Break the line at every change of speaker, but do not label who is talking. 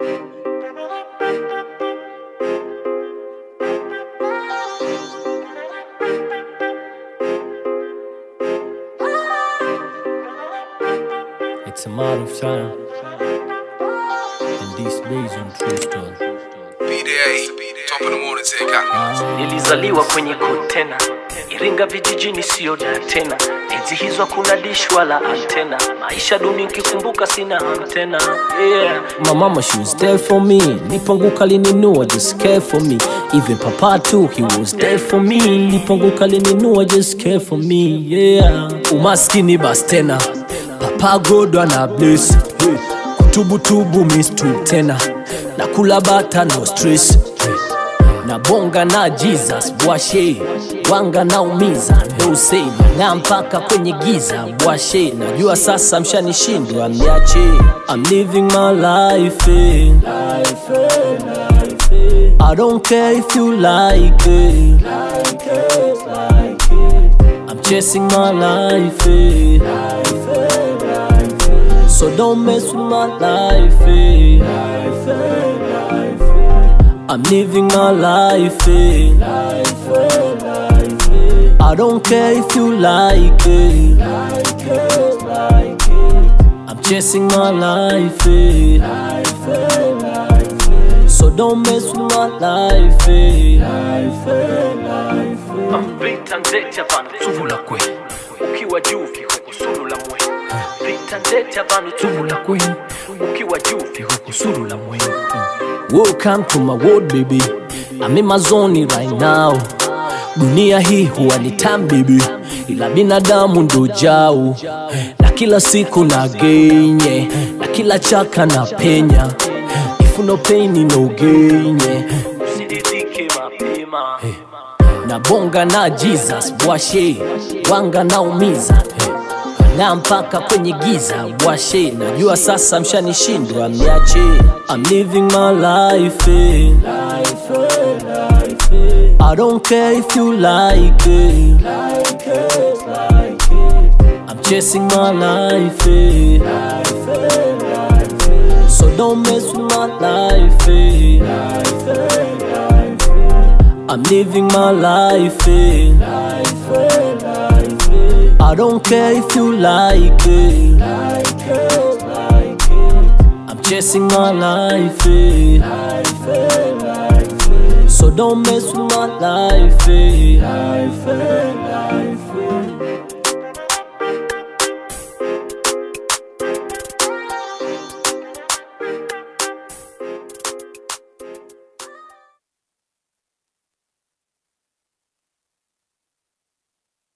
It's a matter of time, and these days on true story.
BDA, top of the morning take.
Nilizaliwa kwenye kontena, Iringa vijijini sio da tena. Enzi hizo kuna dish wala antena. Maisha duni nikikumbuka sina antena. Yeah.
My mama, she was there for me. Nipanguka lininua, just care for me. Even papa too, he was there for me. Nipanguka lininua, just care for me. Yeah. Umaskini bas tena, papa God wana bless. Hey. Kutubu miss tu tena. Nakula bata no stress. Na bonga na Jesus bwashe, wanga na umiza ndo say na mpaka kwenye giza bwashe. Najua sasa mshanishindwa mniache. I'm living my life, I don't care if you like it, I'm chasing my life, so don't mess with my life, I'm living my life, I don't care if you like it, I'm chasing my life, so don't mess with my life,
Vita ndecha vanu tuvula kwe, ukiwa juu kusulu la mwe. Vita ndecha vanu tuvula kwe, ukiwa juu kusulu la mwe.
Welcome to my world, baby. I'm in my zone right now. Dunia hii huwa ni tamu baby, ila binadamu ndo jao. Na kila siku na genye, na kila chaka na penya. If no pain no genye,
usididike mapema.
na bonga na Jesus bwashe, wanga na umiza na mpaka kwenye giza bwashe. Najua sasa mshanishindwa mniache. I'm living my life, I don't care if you like it, I'm chasing my life, so don't mess with my life, I'm living my life, I don't care if you like it, I'm chasing my life, so don't mess with my life.